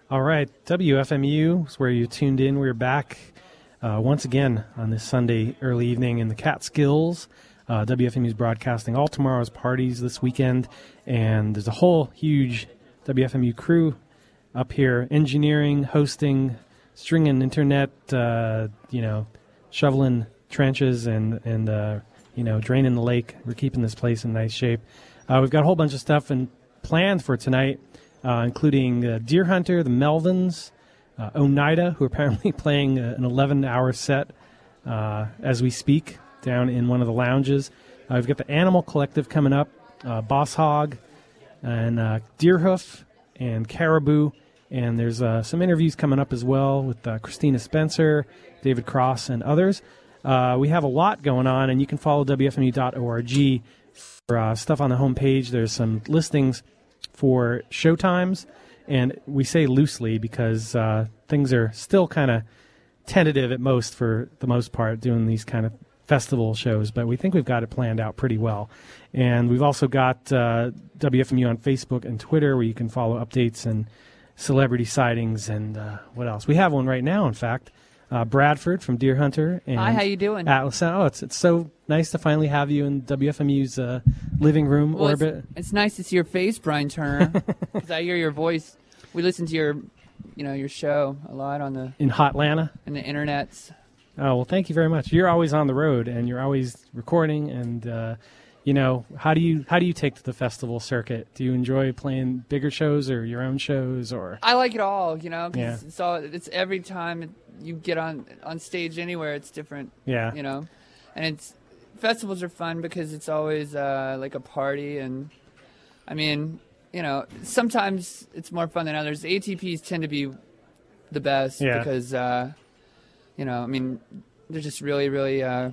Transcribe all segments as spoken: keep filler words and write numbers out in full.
All right, W F M U is where you tuned in. We're back uh, once again on this Sunday early evening in the Catskills. Uh, W F M U is broadcasting all tomorrow's parties this weekend, and there's a whole huge W F M U crew up here, engineering, hosting, stringing internet, uh, you know, shoveling trenches and, and uh, you know, draining the lake. We're keeping this place in nice shape. Uh, we've got a whole bunch of stuff and planned for tonight, uh, including uh, Deer Hunter, the Melvins, uh, Oneida, who are apparently playing uh, an eleven-hour set uh, as we speak down in one of the lounges. Uh, we've got the Animal Collective coming up, uh, Boss Hog, and uh, Deerhoof, and Caribou. And there's uh, some interviews coming up as well with uh, Christina Spencer, David Cross, and others. Uh, we have a lot going on, and you can follow W F M U dot org for uh, stuff on the homepage. There's some listings for showtimes, and we say loosely because uh, things are still kind of tentative at most for the most part doing these kind of festival shows, but we think we've got it planned out pretty well. And we've also got uh, W F M U on Facebook and Twitter where you can follow updates and celebrity sightings and uh, what else. We have one right now, in fact. Uh, Bradford from Deer Hunter. And Hi, how you doing? Atlas. Oh, it's it's so nice to finally have you in W F M U's uh, living room well, orbit. It's, it's nice to see your face, Brian Turner, because I hear your voice. We listen to your, you know, your show a lot on the in Hotlanta and the internets. Oh well, thank you very much. You're always on the road, and you're always recording. And uh, you know, how do you how do you take to the festival circuit? Do you enjoy playing bigger shows or your own shows, or? I like it all. You know, 'cause Yeah. it's all. It's every time you get on on stage anywhere, it's different. Yeah. You know, and it's festivals are fun because it's always uh, like a party, and I mean, you know, sometimes it's more fun than others. A T Ps tend to be the best Yeah. because. Uh, You know, I mean, they're just really, really uh,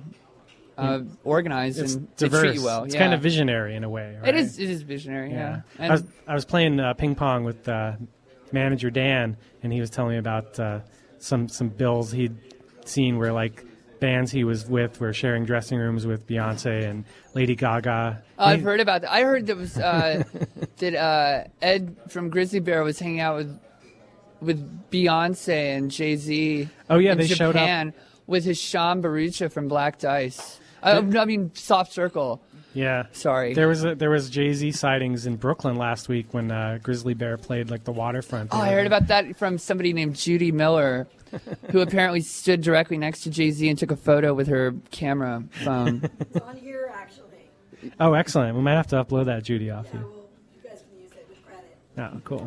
uh, organized It's and diverse. they treat you well. It's yeah. kind of visionary in a way, right? It is. It is visionary. Yeah. Yeah. And I was I was playing uh, ping pong with uh, manager Dan, and he was telling me about uh, some some bills he'd seen where like bands he was with were sharing dressing rooms with Beyonce and Lady Gaga. oh, I've heard about that. I heard that was uh, that uh, Ed from Grizzly Bear was hanging out with with Beyonce and Jay-Z. Oh, yeah, in they showed up. Japan with his Sean Barucha from Black Dice. I, I mean, Soft Circle. Yeah. Sorry. There was a, there was Jay-Z sightings in Brooklyn last week when uh, Grizzly Bear played like the waterfront. Oh, I heard about that from somebody named Judy Miller, who apparently stood directly next to Jay-Z and took a photo with her camera phone. It's on here, actually. Oh, excellent. We might have to upload that, Judy, off Yeah, you. well, you guys can use it with credit. Oh, cool.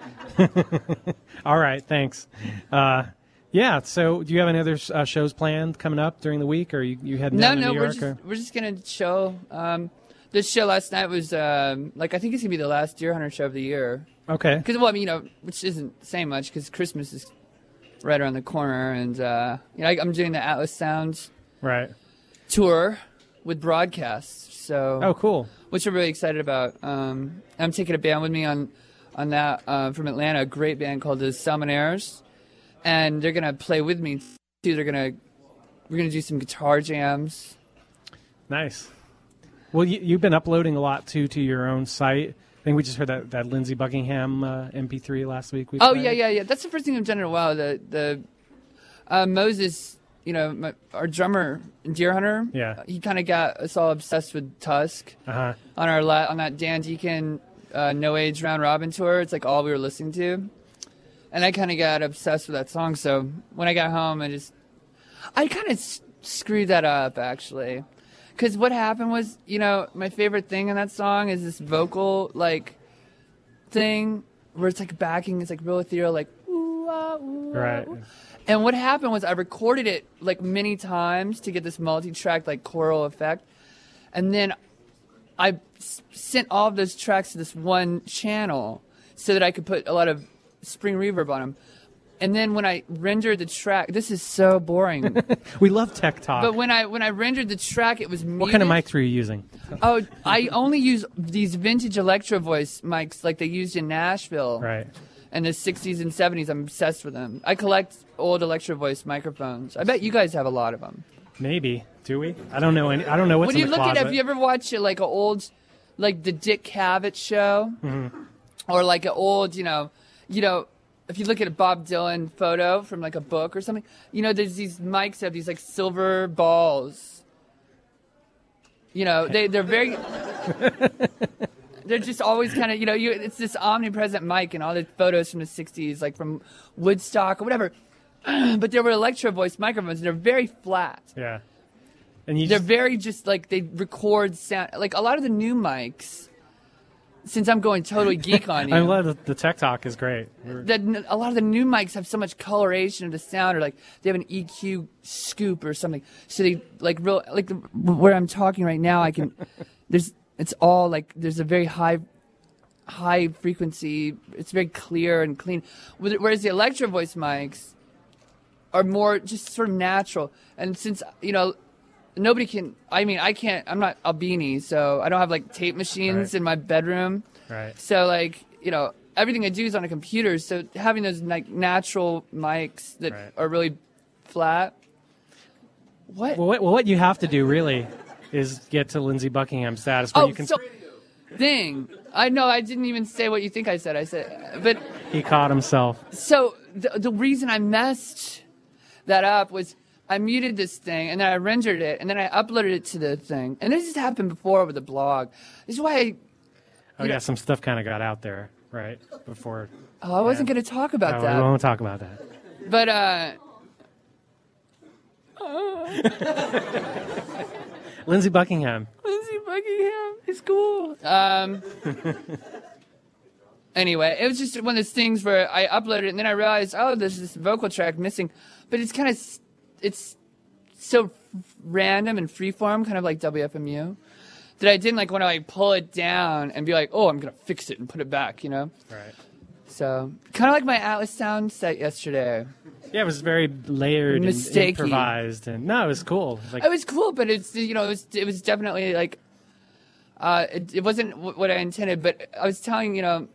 All right, thanks. Uh, yeah, so do you have any other uh, shows planned coming up during the week, or you, you heading No, down to no, New we're York? just or? we're just gonna chill. Um, this show last night was um, like I think it's gonna be the last Deer Hunter show of the year. Okay. Because well, I mean, you know, which isn't saying much because Christmas is right around the corner, and uh, you know, I, I'm doing the Atlas Sounds Right. tour with broadcasts. So Oh, cool. which I'm really excited about. Um, I'm taking a band with me on on that uh, from Atlanta, a great band called the Salmonaires, and they're gonna play with me too. They're gonna we're gonna do some guitar jams. Nice. Well, you, you've been uploading a lot, too, to your own site. I think we just heard that, that Lindsey Buckingham uh, M P three last week. We Oh played. yeah, yeah, yeah. That's the first thing I've done in a while. The the uh, Moses, you know, my, our drummer in Deer Hunter. Yeah. He kind of got us all obsessed with Tusk Uh-huh. on our la- on that Dan Deacon uh, No Age Round Robin tour. It's like all we were listening to, and I kind of got obsessed with that song. So when I got home, I just I kind of s- screwed that up actually. Because what happened was, you know, my favorite thing in that song is this vocal, like, thing where it's, like, backing. It's, like, real ethereal, like, ooh, ah, ooh, ah, Right. ooh. And what happened was I recorded it, like, many times to get this multi-track, like, choral effect. And then I s- sent all of those tracks to this one channel so that I could put a lot of spring reverb on them. And then when I rendered the track, this is so boring. We love tech talk. But when I when I rendered the track, it was muted. what kind of mics were you using? Oh, I only use these vintage Electro Voice mics like they used in Nashville. Right. In the sixties and seventies. I'm obsessed with them. I collect old Electro Voice microphones. I bet you guys have a lot of them. Maybe. Do we? I don't know any. I don't know what's When in you the look closet. at it, have you ever watched like an old, like the Dick Cavett show? Mm-hmm. Or like an old, you know, you know, if you look at a Bob Dylan photo from like a book or something, you know, there's these mics that have these like silver balls. You know, they they're very. They're just always kind of, you know, you, it's this omnipresent mic in all the photos from the sixties, like from Woodstock or whatever. But there were Electro Voice microphones, and they're very flat. Yeah. And you They're just, very just like they record sound. Like a lot of the new mics, since I'm going totally geek on you. I'm glad the, the tech talk is great. We're- that a lot of the new mics have so much coloration of the sound, or like they have an E Q scoop or something. So they like real like the, where I'm talking right now. I can there's it's all like there's a very high high frequency. It's very clear and clean. Whereas the Electro Voice mics are more just sort of natural. And since you know nobody can, I mean I can't. I'm not a beanie, so I don't have like tape machines Right. in my bedroom. Right. So like you know. Everything I do is on a computer, so having those like natural mics that Right. are really flat. What? Well, what, well, what you have to do really is get to Lindsey Buckingham status where oh, you can. so thing. I know. I didn't even say what you think I said. I said, but He caught himself. so the the reason I messed that up was I muted this thing and then I rendered it and then I uploaded it to the thing. And this has happened before with the blog. This is why. I, Oh You yeah, know- some stuff kind of got out there, right? Before. oh, I wasn't Yeah. going to talk about No, that. we won't talk about that. But uh. Lindsey Buckingham. Lindsey Buckingham is cool. Um. Anyway, it was just one of those things where I uploaded it and then I realized, oh, there's this vocal track missing, but it's kind of, it's so random and freeform, kind of like W F M U, that I didn't like want to like pull it down and be like, oh, I'm gonna fix it and put it back, you know. Right. So kind of like my Atlas Sound set yesterday. Yeah, it was very layered and Mistakey. improvised, and no, it was cool. Like, It was cool, but it's you know it was it was definitely like uh, it, it wasn't w- what I intended. But I was telling you know,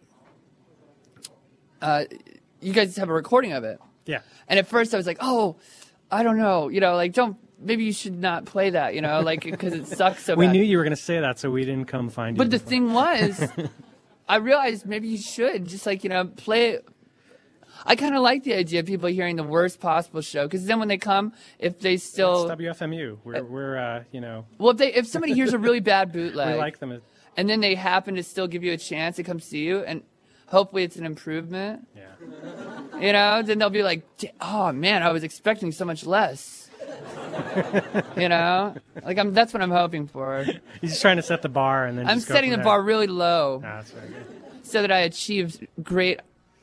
uh, you guys have a recording of it, yeah, and at first I was like, oh, I don't know, you know, like don't maybe you should not play that, you know, like because it sucks so we bad. knew you were going to say that, so we didn't come find you. But the before. thing was, I realized maybe you should just like you know play it. I kind of like the idea of people hearing the worst possible show because then when they come, if they It's still W F M U. We're, we're uh, you know, well, if they if somebody hears a really bad bootleg, we like them. As, and then they happen to still give you a chance to come see you, and hopefully it's an improvement, yeah. you know, then they'll be like, "D- oh man, I was expecting so much less. You know, like I'm, that's what I'm hoping for. He's just trying to set the bar, and then I'm just go setting from the there. bar really low Nah, that's very good. so that I achieve great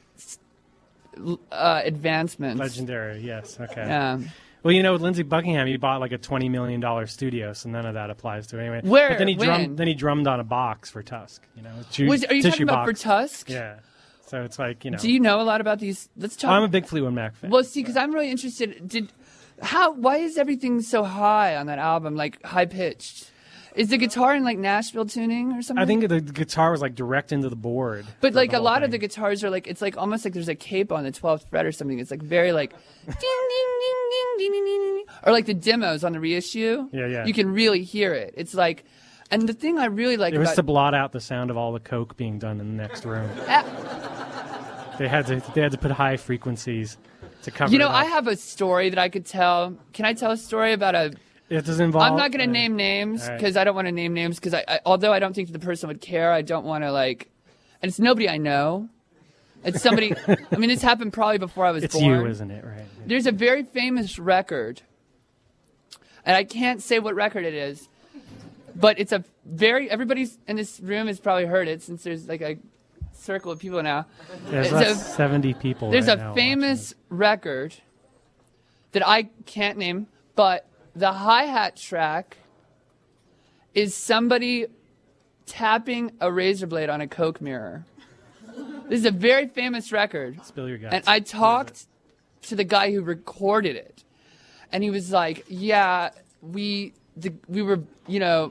uh, advancements. Legendary, yes. Okay. Yeah. Well, you know, with Lindsey Buckingham, he bought like a twenty million dollar studio, so none of that applies to it anyway. Where? But then he When? drummed. Then he drummed on a box for Tusk. You know, a ju- Was, are you tissue talking about box. for Tusk? Yeah. So it's like you know. Do you know a lot about these? Let's talk. I'm a big Fleetwood Mac fan. Well, see, because I'm really interested. Did how? Why is everything so high on that album? Like high pitched? Is the guitar in like Nashville tuning or something? I think the guitar was like direct into the board. But for like the a whole lot of the thing. guitars are like it's like almost like there's a cape on the twelfth fret or something. It's like very like ding ding ding ding ding ding ding, ding. Or like the demos on the reissue. Yeah, yeah. You can really hear it. It's like, and the thing I really like It was about to blot out the sound of all the coke being done in the next room. Ah, They had to they had to put high frequencies to cover. you know, it up. I have a story that I could tell. Can I tell a story about a? It doesn't involve. I'm not going to uh, name names all right. because I don't want to name names because I, I, although I don't think the person would care, I don't want to like, and it's nobody I know. It's somebody. I mean, this happened probably before I was It's born. you, isn't it? Right. There's a very famous record, and I can't say what record it is, but it's a very. Everybody in this room has probably heard it since there's like a circle of people now. There's It's about a- seventy people. There's right a now famous record that I can't name, but the hi-hat track is somebody tapping a razor blade on a Coke mirror. This is a very famous record. watching. Spill your guts. And I talked to the guy who recorded it. And he was like, yeah, we the, we were, you know,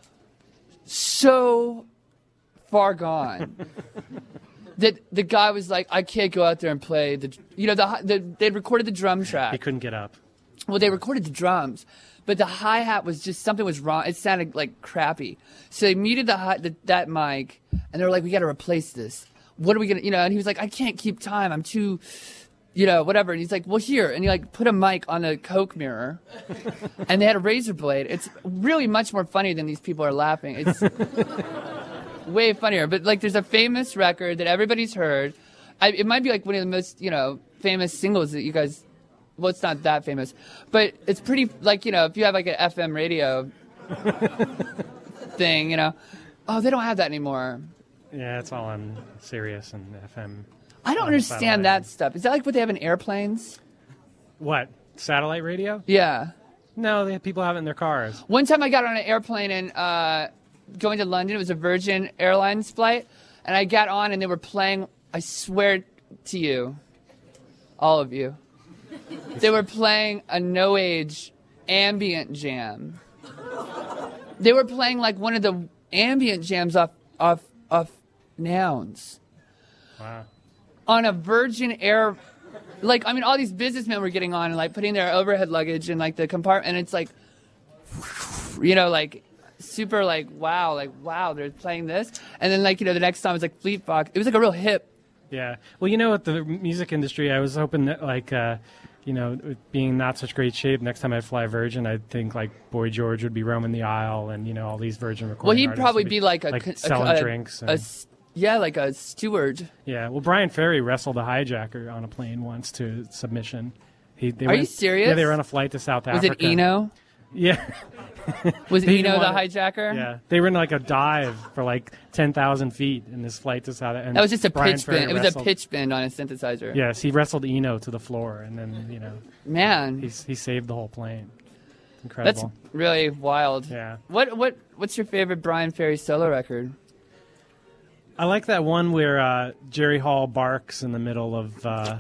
so far gone that the guy was like, I can't go out there and play the, you know, the, the they'd recorded the drum track. He couldn't get up. Well, they recorded the drums, but the hi-hat was just, something was wrong. It sounded like crappy. So they muted the, hi- the that mic, and they were like, we got to replace this. what are we gonna, you know? And he was like, I can't keep time. I'm too, you know, whatever. And he's like, well, here, and he like put a mic on a Coke mirror, and they had a razor blade. It's really much more funny than these people are laughing. It's way funnier. But like, there's a famous record that everybody's heard. I, it might be like one of the most, you know, famous singles that you guys. Well, it's not that famous, but it's pretty, like, you know, if you have like an F M radio thing, you know. Oh, they don't have that anymore. Yeah, it's all on Sirius and F M. I don't understand that stuff. Is that like what they have in airplanes? What? Satellite radio? Yeah. No, they, people have it in their cars. One time I got on an airplane and uh, going to London. It was a Virgin Airlines flight. And I got on and they were playing, I swear to you, all of you. They were playing a No Age ambient jam. They were playing like one of the ambient jams off off off Nouns. Wow. On a Virgin Air, like I mean, all these businessmen were getting on and like putting their overhead luggage in like the compartment, and it's like, you know, like super like wow, like wow, they're playing this, and then like you know the next song was like Fleet Fox. It was like a real hip. Yeah. Well, you know, with the music industry, I was hoping that, like, uh, you know, with being not such great shape, next time I fly Virgin, I'd think, like, Boy George would be roaming the aisle and, you know, all these Virgin recording Well, he'd artists probably would be like a... like, a selling a, drinks. A, And, a, yeah, like a steward. yeah. Well, Brian Ferry wrestled a hijacker on a plane once to submission. He, they Are went, you serious? Yeah, they were on a flight to South Was Africa. it Eno? Yeah. Was They Eno didn't the wanna- hijacker? Yeah. They were in, like, a dive for, like, ten thousand feet in this flight to South Africa. That was just a Brian pitch Ferry bend. It was wrestled, a pitch bend on a synthesizer. Yes, he wrestled Eno to the floor, and then, you know, Man, he, he saved the whole plane. that's Incredible. really wild. Yeah. What what what's your favorite Brian Ferry solo record? I like that one where uh, Jerry Hall barks in the middle of uh,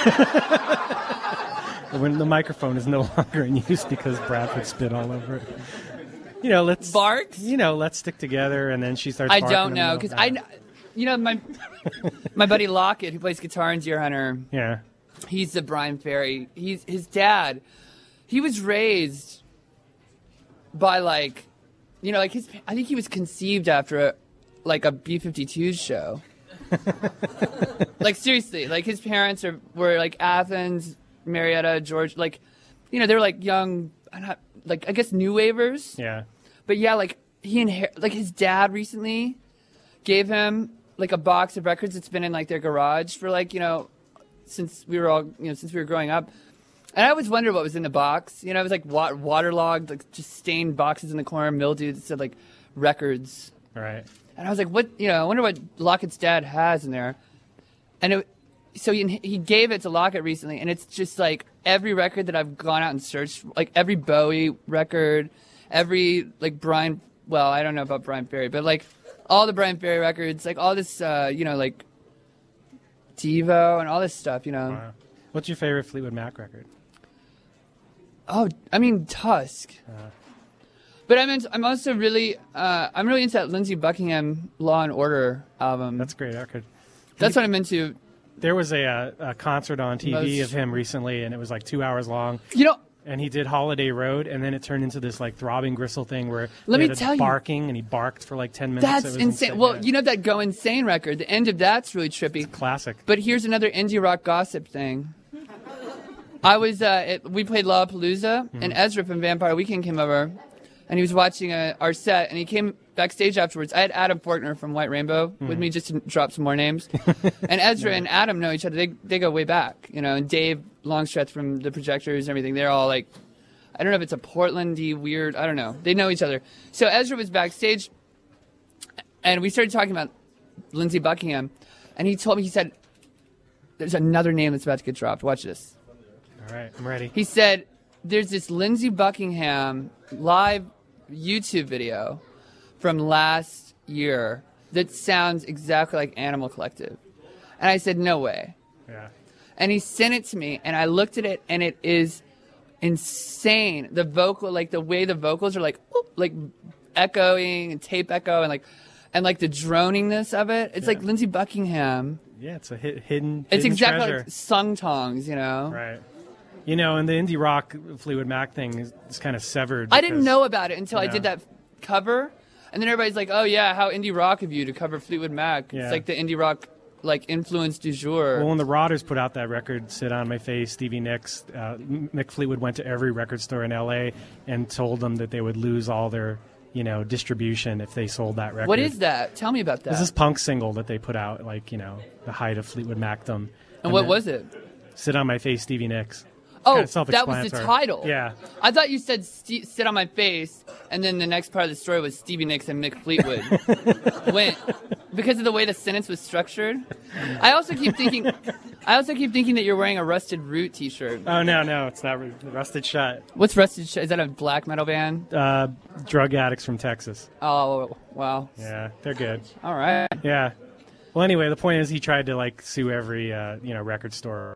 when the microphone is no longer in use because Bradford spit all over it. You know, let's Barks? You know, let's stick together, and then she starts. I barking don't in the know middle. because I, kn- you know, my my buddy Lockett who plays guitar in Deer Hunter. Yeah. He's the Brian Ferry. He's his dad. He was raised by like, you know, like his. I think he was conceived after a, like a B fifty-two show. Like seriously, like his parents are were like Athens, Marietta, George. Like, you know, they were like young. I'm not like I guess new wavers. Yeah. But yeah, like he inher- like his dad recently gave him like a box of records that's been in like their garage for like, you know, since we were all, you know, since we were growing up. And I always wondered what was in the box. You know, it was like wa- waterlogged, like just stained boxes in the corner, mildew that said like records. All right. And I was like, what, you know, I wonder what Lockett's dad has in there. And it, so he, he gave it to Lockett recently, and it's just like every record that I've gone out and searched, like every Bowie record, every like Brian, well, I don't know about Brian Ferry, but like all the Brian Ferry records, like all this, uh, you know, like Devo and all this stuff, you know. Wow. What's your favorite Fleetwood Mac record? Oh, I mean Tusk. Uh, But I'm into, I'm also really uh, I'm really into that Lindsey Buckingham Law and Order album. that's a great record. That's what I'm into. There was a, uh, a concert on T V Most- of him recently, and it was like two hours long. You know, And he did Holiday Road, and then it turned into this like throbbing gristle thing where Let they me had tell you- barking, and he barked for like ten minutes. that's It was insane. Well, yeah. you know that Go Insane record. The end of that's really trippy. Classic. But here's another indie rock gossip thing. I was uh, at, we played Lollapalooza, Mm-hmm. and Ezra from Vampire Weekend came over, and he was watching uh, our set, and he came backstage afterwards. I had Adam Fortner from White Rainbow with Mm-hmm. me just to drop some more names. And Ezra and Adam know each other. They they go way back, you know. And Dave Longstreth from the Projectors and everything. They're all like, I don't know if it's a Portlandy weird. I don't know. They know each other. So Ezra was backstage, and we started talking about Lindsey Buckingham, and he told me, he said, "There's another name that's about to get dropped. Watch this." All right, I'm ready. He said, there's this Lindsey Buckingham live YouTube video from last year that sounds exactly like Animal Collective. And I said, no way. Yeah. And he sent it to me, and I looked at it, and it is insane. The vocal, like the way the vocals are like, oop, like echoing and tape echo, and like, and like the droningness of it. It's Yeah. like Lindsey Buckingham. Yeah, it's a hit, hidden. It's hidden exactly treasure. like sung tongs, you know? Right. You know, and the indie rock Fleetwood Mac thing is, is kind of severed. I didn't because- know about it until I Yeah. did that cover, and then everybody's like, "Oh yeah, how indie rock of you to cover Fleetwood Mac?" Yeah. It's like the indie rock like influence du jour. Well, when the Rotters put out that record, "Sit on My Face," Stevie Nicks, uh, Mick Fleetwood went to every record store in L A and told them that they would lose all their, you know, distribution if they sold that record. What is that? Tell me about that. This is punk single that they put out, like, you know, the height of Fleetwood Macdom. And, and what then, was it? "Sit on My Face," Stevie Nicks. Oh, Kinda that was the self-explanatory. title. Yeah. I thought you said st- "Sit on My Face," and then the next part of the story was Stevie Nicks and Mick Fleetwood. when, because of the way the sentence was structured. I also keep thinking, I also keep thinking that you're wearing a Rusted Root T-shirt. Oh no, no, it's not Rusted Shut. What's Rusted Shut? Is that a black metal band? Uh, drug addicts from Texas. Oh, wow. Yeah, they're good. All right. Yeah. Well, anyway, the point is he tried to like sue every uh, you know record store.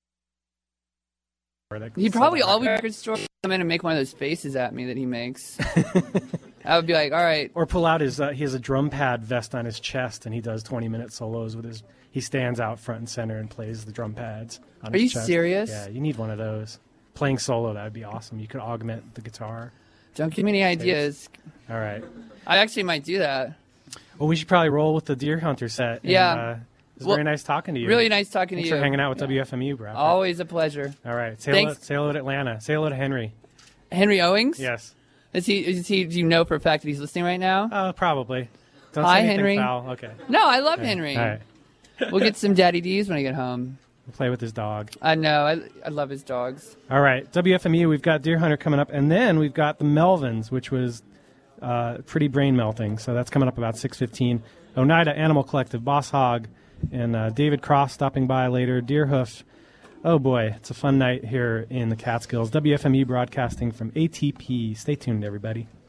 He probably always record store come in and make one of those faces at me that he makes. I would be like, all right. Or pull out his uh, he has a drum pad vest on his chest and he does twenty minute solos with his. He stands out front and center and plays the drum pads. On Are his you chest. serious? Yeah, you need one of those. Playing solo, that would be awesome. You could augment the guitar. Don't give me any ideas. All right. I actually might do that. Well, we should probably roll with the Deer Hunter set. And, Yeah. uh, it was Well, very nice talking to you. Really nice talking Thanks to you. for hanging out with W F M U, bro. Always a pleasure. All right. Say hello, Thanks. say hello to Atlanta. Say hello to Henry. Henry Owings? Yes. Is he? Is he? Do you know for a fact that he's listening right now? Uh, probably. Don't Hi, say anything Henry. foul. Okay. No, I love Henry. All right. We'll get some Daddy D's when I get home. We'll play with his dog. I know. I, I love his dogs. All right. W F M U, we've got Deer Hunter coming up. And then we've got the Melvins, which was uh, pretty brain melting. So that's coming up about six fifteen. Oneida Animal Collective, Boss Hog, and uh, David Cross stopping by later. Deerhoof. Oh, boy. It's a fun night here in the Catskills. W F M U broadcasting from A T P. Stay tuned, everybody.